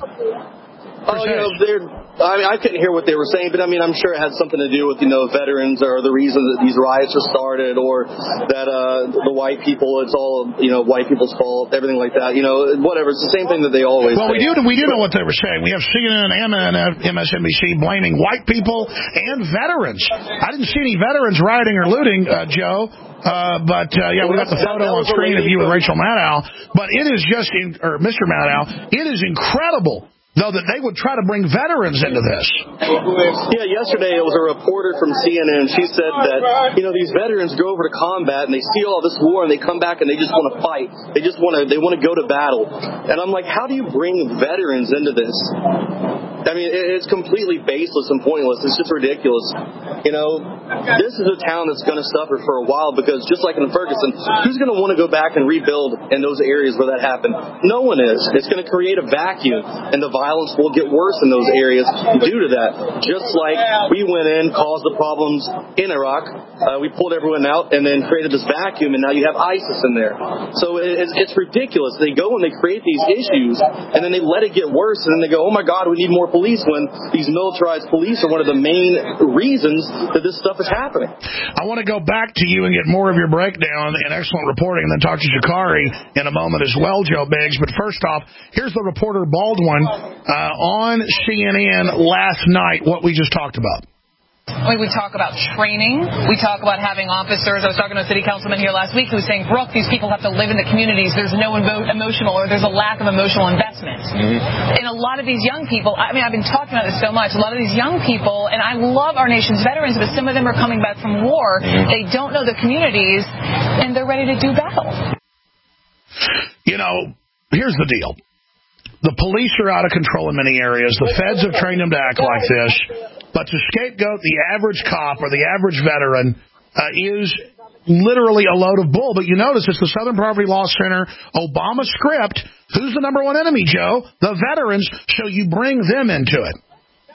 I couldn't hear what they were saying, but I'm sure it had something to do with, veterans or the reason that these riots were started, or that the white people, it's all, white people's fault, everything like that, whatever. It's the same thing that they always say. We do know what they were saying. We have CNN and MSNBC blaming white people and veterans. I didn't see any veterans rioting or looting, Joe. We got the photo on screen of you with Rachel Maddow. But it is just, Mr. Maddow, it is incredible, though, that they would try to bring veterans into this. Yeah, yesterday it was a reporter from CNN. She said that, these veterans go over to combat and they see all this war and they come back and they just want to fight. They want to go to battle. And I'm like, how do you bring veterans into this? It's completely baseless and pointless. It's just ridiculous. This is a town that's going to suffer for a while because just like in Ferguson, who's going to want to go back and rebuild in those areas where that happened? No one is. It's going to create a vacuum, and the violence will get worse in those areas due to that. Just like we went in, caused the problems in Iraq, we pulled everyone out and then created this vacuum, and now you have ISIS in there. So it's ridiculous. They go and they create these issues, and then they let it get worse, and then they go, oh my God, we need more police, when these militarized police are one of the main reasons that this stuff is happening. I want to go back to you and get more of your breakdown and excellent reporting, and then talk to Sha'Carri in a moment as well, Joe Biggs. But first off, here's the reporter Baldwin on CNN last night, what we just talked about. We talk about training. We talk about having officers. I was talking to a city councilman here last week who was saying, Brooke, these people have to live in the communities. There's no emotional, or there's a lack of emotional investment. Mm-hmm. And a lot of these young people, I've been talking about this so much, a lot of these young people, and I love our nation's veterans, but some of them are coming back from war. Mm-hmm. They don't know the communities, and they're ready to do battle. Here's the deal. The police are out of control in many areas. The feds have trained them to act like this. But to scapegoat the average cop or the average veteran is literally a load of bull. But you notice it's the Southern Poverty Law Center Obama script. Who's the number one enemy, Joe? The veterans, so you bring them into it.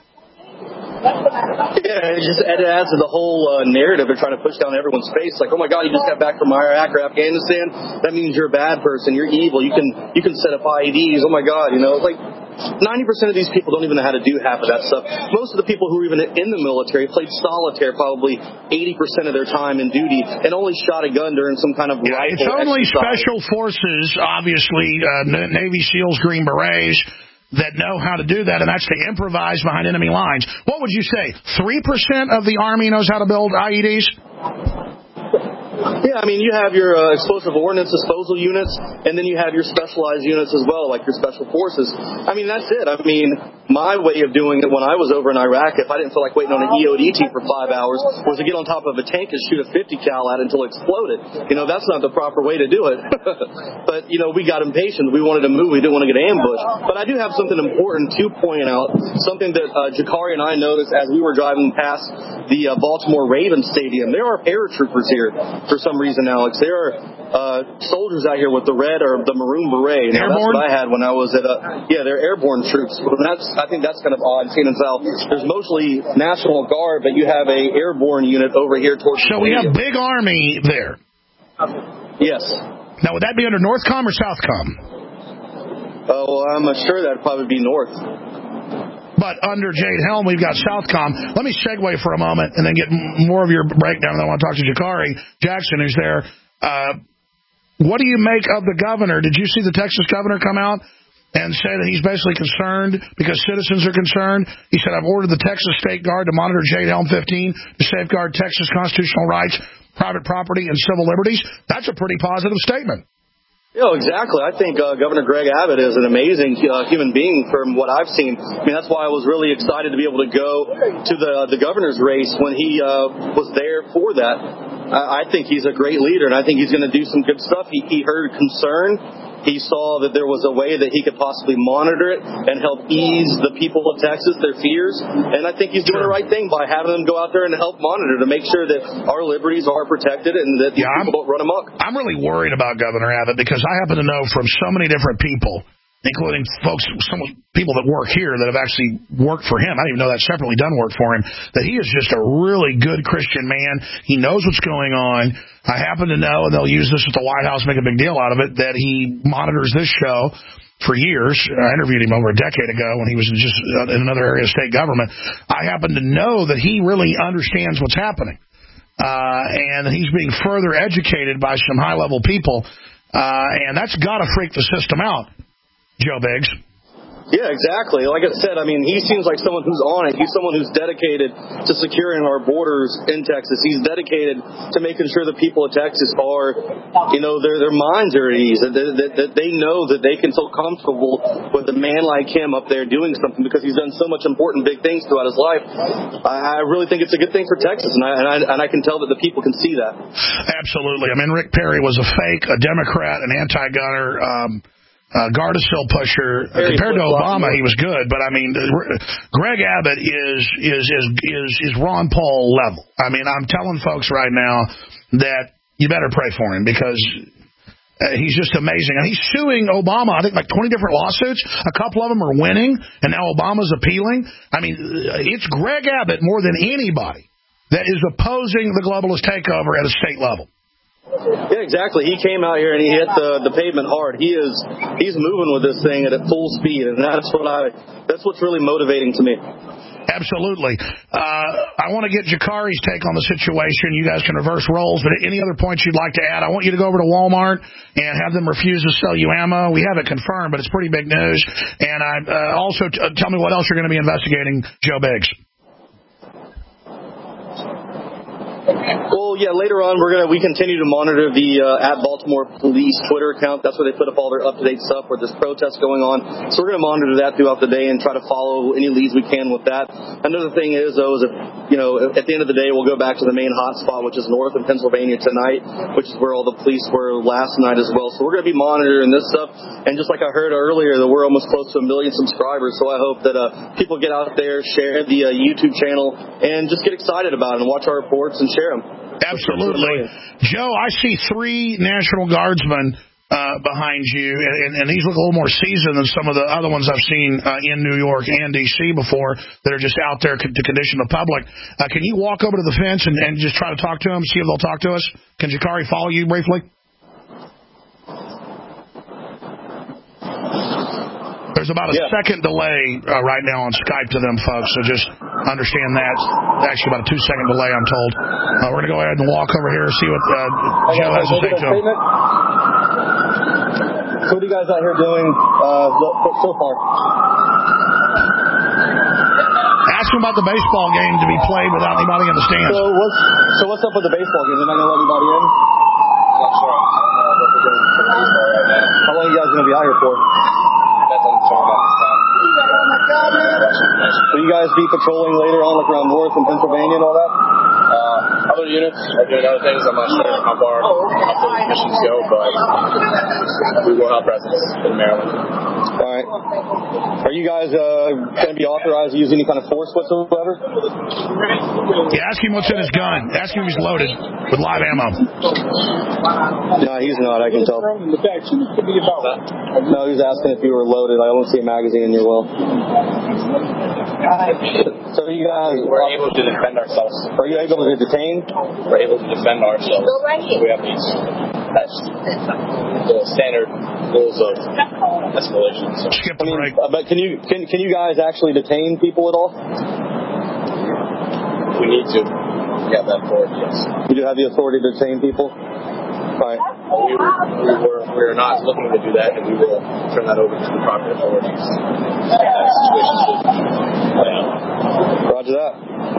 Yeah, it adds to the whole narrative they're trying to push down everyone's face. Like, oh my God, you just got back from Iraq or Afghanistan. That means you're a bad person. You're evil. You can set up IEDs. Oh my God, like 90% of these people don't even know how to do half of that stuff. Most of the people who are even in the military played solitaire probably 80% of their time in duty and only shot a gun during some kind of rifle It's only exercise. Special Forces, obviously, Navy SEALs, Green Berets, that know how to do that, and that's to improvise behind enemy lines. What would you say? 3% of the Army knows how to build IEDs? Yeah, I mean, you have your explosive ordnance disposal units, and then you have your specialized units as well, like your special forces. I mean, that's it. I mean, my way of doing it when I was over in Iraq, if I didn't feel like waiting on an EOD team for 5 hours, was to get on top of a tank and shoot a 50 cal at it until it exploded. You know, that's not the proper way to do it. But, you know, we got impatient. We wanted to move. We didn't want to get ambushed. But I do have something important to point out, something that Jakari and I noticed as we were driving past the Baltimore Ravens Stadium. There are paratroopers here for some reason, Alex. There are soldiers out here with the red or the maroon beret. Now, that's what I had when I was at they're airborne troops. I think that's kind of odd, seeing as how there's mostly National Guard, but you have a airborne unit over here towards So we have big army there. Yes. Now, would that be under Northcom or Southcom? Oh, I'm sure that'd probably be North. But under Jade Helm, we've got Southcom. Let me segue for a moment and then get more of your breakdown. And I want to talk to Jakari Jackson, who's there. What do you make of the governor? Did you see the Texas governor come out and say that he's basically concerned because citizens are concerned? He said, I've ordered the Texas State Guard to monitor Jade Helm 15 to safeguard Texas constitutional rights, private property, and civil liberties. That's a pretty positive statement. Yeah, exactly. I think Governor Greg Abbott is an amazing human being from what I've seen. I mean, that's why I was really excited to be able to go to the governor's race when he was there for that. I think he's a great leader, and I think he's going to do some good stuff. He heard concern. He saw that there was a way that he could possibly monitor it and help ease the people of Texas, their fears. And I think he's doing the right thing by having them go out there and help monitor to make sure that our liberties are protected and that people don't run amok. I'm really worried about Governor Abbott because I happen to know from so many different people, including people that work here that have actually worked for him. I didn't even know that separately done work for him, that he is just a really good Christian man. He knows what's going on. I happen to know, and they'll use this at the White House, make a big deal out of it, that he monitors this show for years. I interviewed him over a decade ago when he was just in another area of state government. I happen to know that he really understands what's happening. And he's being further educated by some high-level people. And that's got to freak the system out. Joe Biggs. Yeah, exactly. Like I said, I mean, he seems like someone who's on it. He's someone who's dedicated to securing our borders in Texas. He's dedicated to making sure the people of Texas are, you know, their minds are at ease, that they know that they can feel comfortable with a man like him up there doing something because he's done so much important big things throughout his life. I really think it's a good thing for Texas, and I can tell that the people can see that. Absolutely. I mean, Rick Perry was a fake, a Democrat, an anti-gunner, Gardasil pusher. Compared to Obama, he was good, but I mean, Greg Abbott is Ron Paul level. I mean, I'm telling folks right now that you better pray for him because he's just amazing. And he's suing Obama, I think, like 20 different lawsuits. A couple of them are winning, and now Obama's appealing. I mean, it's Greg Abbott more than anybody that is opposing the globalist takeover at a state level. Yeah, exactly. He came out here and he hit the pavement hard. He's moving with this thing at full speed, and that's what's really motivating to me. Absolutely. I want to get Jakari's take on the situation. You guys can reverse roles, but any other points you'd like to add? I want you to go over to Walmart and have them refuse to sell you ammo. We have it confirmed, but it's pretty big news. And also tell me what else you're going to be investigating, Joe Biggs. Well, yeah, later on we continue to monitor the at Baltimore Police Twitter account. That's where they put up all their up-to-date stuff where there's protests going on. So we're going to monitor that throughout the day and try to follow any leads we can with that. Another thing is, though, is at the end of the day, we'll go back to the main hotspot, which is north of Pennsylvania tonight, which is where all the police were last night as well. So we're going to be monitoring this stuff. And just like I heard earlier, that we're almost close to 1 million subscribers. So I hope that people get out there, share the YouTube channel, and just get excited about it and watch our reports and share them. Absolutely. Joe, I see 3 National Guardsmen behind you, and these look a little more seasoned than some of the other ones I've seen in New York and D.C. before that are just out there to condition the public. Can you walk over to the fence and just try to talk to them, see if they'll talk to us? Can Jakari follow you briefly? There's about a second delay right now on Skype to them, folks, so just understand that. Actually, about a 2-second delay, I'm told. We're going to go ahead and walk over here and see what Joe has to say to him. So what are you guys out here doing so far? Ask him about the baseball game to be played without anybody in the stands. So what's up with the baseball game? They're not going to let anybody in? not sure. I don't know what they're doing for baseball right now. How long are you guys going to be out here for? That's unsure about this time. Will you guys be patrolling later on, like around North and Pennsylvania and all that? Other units are doing other things. I'm not sure how far the missions go, but we will have presence in Maryland. All right. Are you guys going to be authorized to use any kind of force whatsoever? Yeah, ask him what's in his gun. Ask him if he's loaded with live ammo. No, he's not, I can tell. No, he was asking if you were loaded. I don't see a magazine in your well. So you guys... We're able to defend ourselves. Are you able to detain? We're able to defend ourselves. We have these... That's the standard rules of escalation. So. Skip the break. But can you guys actually detain people at all? We need to. We have that authority, yes. You do have the authority to detain people? Right. We're not looking to do that, and we will turn that over to the proper authorities. Roger that.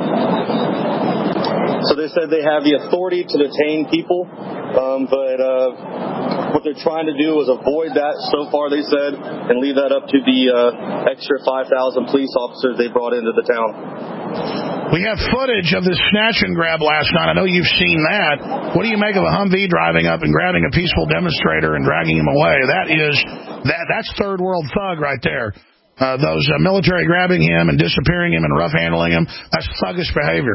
So they said they have the authority to detain people, but what they're trying to do is avoid that so far, they said, and leave that up to the extra 5,000 police officers they brought into the town. We have footage of this snatch and grab last night. I know you've seen that. What do you make of a Humvee driving up and grabbing a peaceful demonstrator and dragging him away? That's third world thug right there. Those military grabbing him and disappearing him and rough handling him, that's thuggish behavior.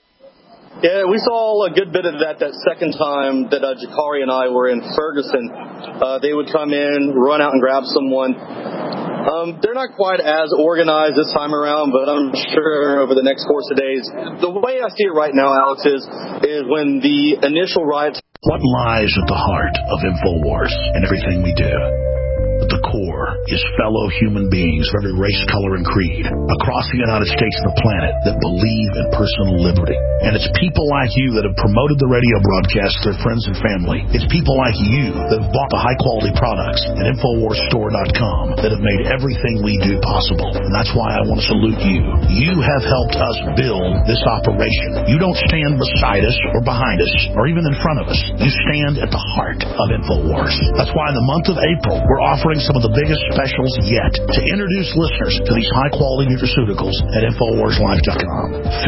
Yeah, we saw a good bit of that second time that Jakari and I were in Ferguson. They would come in, run out and grab someone. They're not quite as organized this time around, but I'm sure over the next course of days. The way I see it right now, Alex, is when the initial riots... What lies at the heart of InfoWars and everything we do? At the core is fellow human beings of every race, color, and creed across the United States and the planet that believe in personal liberty. And it's people like you that have promoted the radio broadcast to their friends and family. It's people like you that have bought the high-quality products at InfoWarsStore.com that have made everything we do possible. And that's why I want to salute you. You have helped us build this operation. You don't stand beside us or behind us or even in front of us. You stand at the heart of InfoWars. That's why in the month of April, we're offering some of the biggest specials yet to introduce listeners to these high-quality nutraceuticals at InfoWarsLife.com.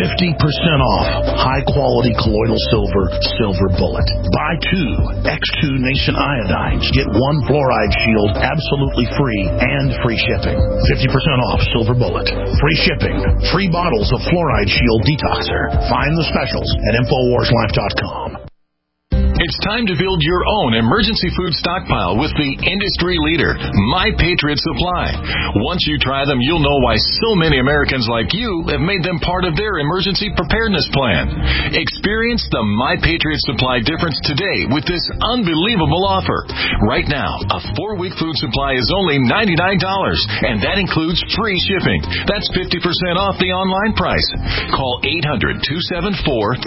50% off high-quality colloidal silver bullet. Buy 2 X2 Nation iodines. Get 1 fluoride shield absolutely free and free shipping. 50% off silver bullet. Free shipping. Free bottles of fluoride shield detoxer. Find the specials at InfoWarsLife.com. It's time to build your own emergency food stockpile with the industry leader, My Patriot Supply. Once you try them, you'll know why so many Americans like you have made them part of their emergency preparedness plan. Experience the My Patriot Supply difference today with this unbelievable offer. Right now, a 4-week food supply is only $99, and that includes free shipping. That's 50% off the online price. Call 800-274-3070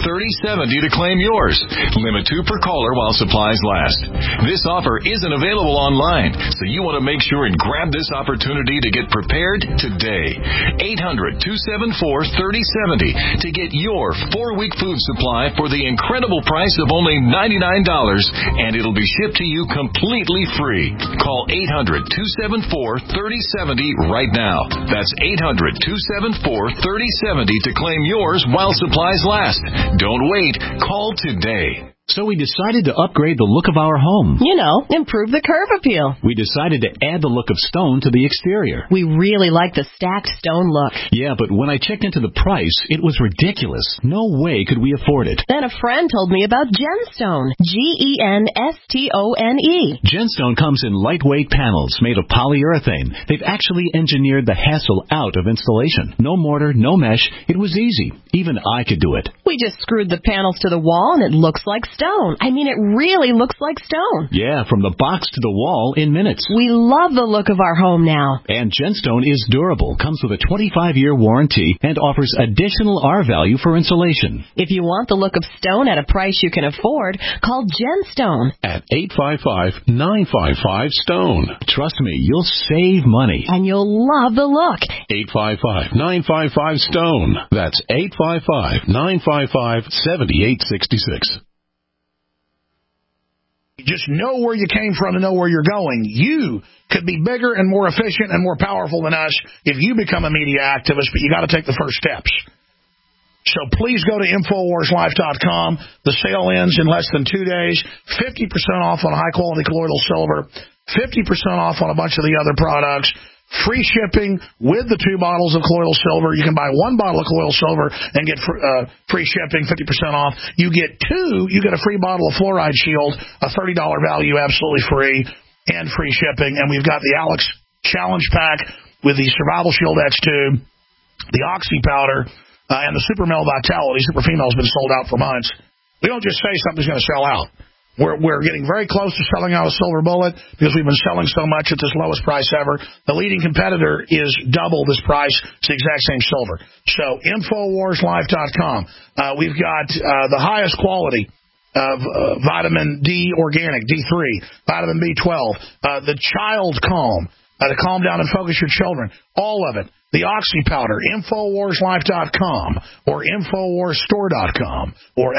to claim yours. Limit 2 per caller while supplies last. This offer isn't available online, so you want to make sure and grab this opportunity to get prepared today. 800-274-3070 to get your 4-week food supply for the incredible price of only $99, and it'll be shipped to you completely free. Call 800-274-3070 right now. That's 800-274-3070 to claim yours while supplies last. Don't wait. Call today. So we decided to upgrade the look of our home. You know, improve the curb appeal. We decided to add the look of stone to the exterior. We really like the stacked stone look. Yeah, but when I checked into the price, it was ridiculous. No way could we afford it. Then a friend told me about Genstone. Genstone. Genstone comes in lightweight panels made of polyurethane. They've actually engineered the hassle out of installation. No mortar, no mesh. It was easy. Even I could do it. We just screwed the panels to the wall and it looks like stone. I mean, it really looks like stone. Yeah, from the box to the wall in minutes. We love the look of our home now. And Genstone is durable, comes with a 25-year warranty, and offers additional R value for insulation. If you want the look of stone at a price you can afford, call Genstone at 855-955-STONE. Trust me, you'll save money. And you'll love the look. 855-955-STONE. That's 855-955-7866. Just know where you came from and know where you're going. You could be bigger and more efficient and more powerful than us if you become a media activist, but you got to take the first steps. So please go to InfoWarsLife.com. The sale ends in less than 2 days. 50% off on high-quality colloidal silver. 50% off on a bunch of the other products. Free shipping with the 2 bottles of colloidal silver. You can buy 1 bottle of colloidal silver and get free shipping, 50% off. You get 2, you get a free bottle of Fluoride Shield, a $30 value, absolutely free, and free shipping. And we've got the Alex Challenge Pack with the Survival Shield X2, the Oxy Powder, and the Super Male Vitality. Super Female has been sold out for months. We don't just say something's going to sell out. We're getting very close to selling out a Silver Bullet because we've been selling so much at this lowest price ever. The leading competitor is double this price. It's the exact same silver. So, InfoWarsLife.com. We've got the highest quality of vitamin D organic, D3, vitamin B12, the Child Calm, to calm down and focus your children. All of it. The Oxy Powder, InfoWarsLife.com or InfoWarsStore.com or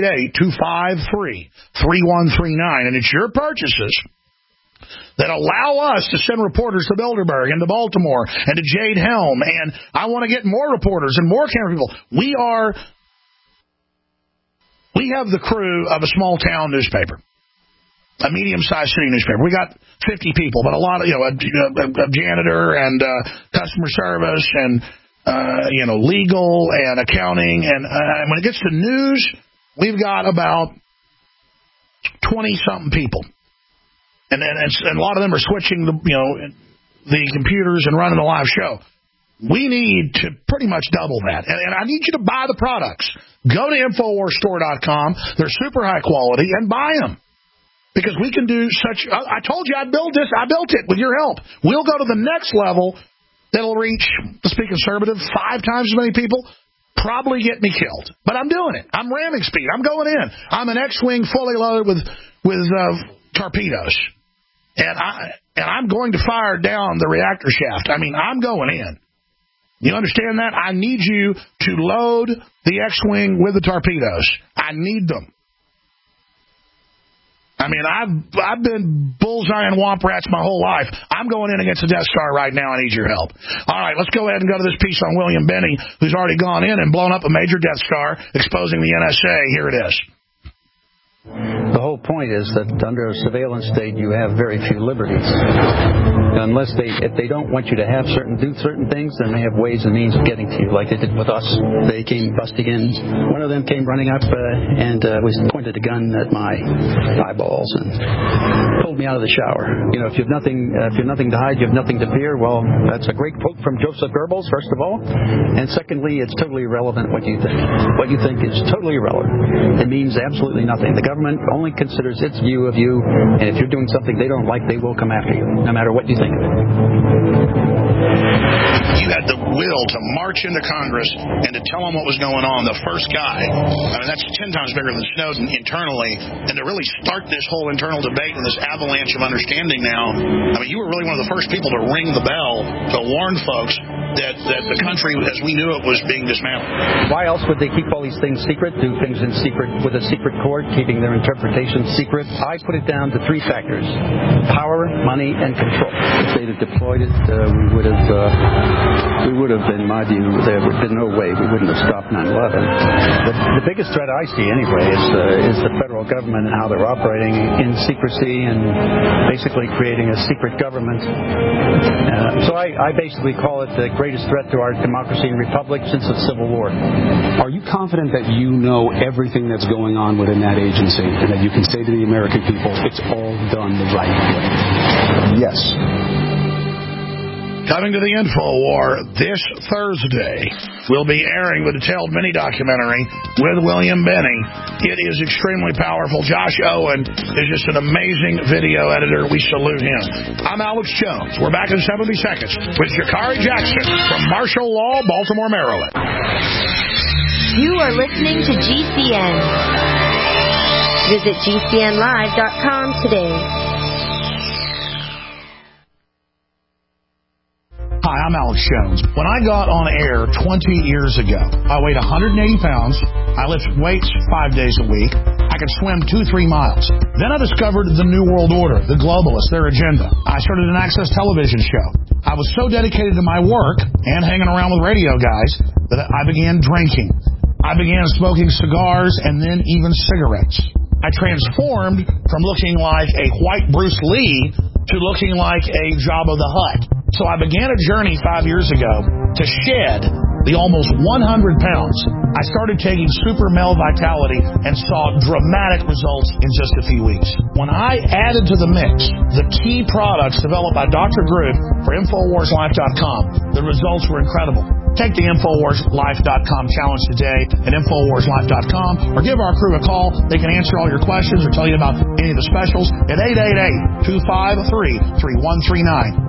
888-253-3139. And it's your purchases that allow us to send reporters to Bilderberg and to Baltimore and to Jade Helm. And I want to get more reporters and more camera people. We have the crew of a small town newspaper. A medium-sized city newspaper. We got 50 people, but a lot of, a janitor and customer service and, legal and accounting. And when it gets to news, we've got about 20-something people. And a lot of them are switching the computers and running the live show. We need to pretty much double that. And I need you to buy the products. Go to InfoWarsStore.com. They're super high quality, and buy them. Because we can do such... I told you I'd build this. I built it with your help. We'll go to the next level that'll reach, to speak conservative, 5 times as many people. Probably get me killed. But I'm doing it. I'm ramming speed. I'm going in. I'm an X-Wing fully loaded with torpedoes. And I'm going to fire down the reactor shaft. I mean, I'm going in. You understand that? I need you to load the X-Wing with the torpedoes. I need them. I mean, I've been bullseyeing womp rats my whole life. I'm going in against the Death Star right now. I need your help. All right, let's go ahead and go to this piece on William Binney, who's already gone in and blown up a major Death Star, exposing the NSA. Here it is. The whole point is that under a surveillance state, you have very few liberties. Unless if they don't want you to do certain things, then they have ways and means of getting to you, like they did with us. They came busting in. One of them came running up and pointed a gun at my eyeballs and pulled me out of the shower. If you have nothing to hide, you have nothing to fear. Well, that's a great quote from Joseph Goebbels, first of all, and secondly, it's totally irrelevant what you think. What you think is totally irrelevant. It means absolutely nothing. The government only considers its view of you, and if you're doing something they don't like, they will come after you, no matter what you think of it. You had the will to march into Congress and to tell them what was going on, the first guy. I mean, that's 10 times bigger than Snowden internally, and to really start this whole internal debate and this avalanche of understanding now. I mean, you were really one of the first people to ring the bell to warn folks that the country, as we knew it, was being dismantled. Why else would they keep all these things secret, do things in secret with a secret court, keeping their interpretation secret? I put it down to 3 factors: power, money, and control. If they'd have deployed it, we would have, in my view, there would have been no way we wouldn't have stopped 9/11. The biggest threat I see, anyway, is the federal government and how they're operating in secrecy and basically creating a secret government. So I basically call it the greatest threat to our democracy and republic since the Civil War. Are you confident that you know everything that's going on within that agency and that you can say to the American people, it's all done the right way? Yes. Coming to the InfoWar this Thursday, we'll be airing the detailed mini-documentary with William Binney. It is extremely powerful. Josh Owen is just an amazing video editor. We salute him. I'm Alex Jones. We're back in 70 seconds with Jakari Jackson from Martial Law, Baltimore, Maryland. You are listening to GCN. Visit GCNlive.com today. Hi, I'm Alex Jones. When I got on air 20 years ago, I weighed 180 pounds. I lift weights 5 days a week. I could swim 2-3 miles. Then I discovered the New World Order, the globalists, their agenda. I started an Access television show. I was so dedicated to my work and hanging around with radio guys that I began drinking. I began smoking cigars and then even cigarettes. I transformed from looking like a white Bruce Lee to looking like a Jabba the Hutt. So I began a journey 5 years ago to shed the almost 100 pounds. I started taking Super Male Vitality and saw dramatic results in just a few weeks. When I added to the mix the key products developed by Dr. Groove for InfoWarsLife.com, the results were incredible. Take the InfoWarsLife.com challenge today at InfoWarsLife.com or give our crew a call. They can answer all your questions or tell you about any of the specials at 888-253-3139.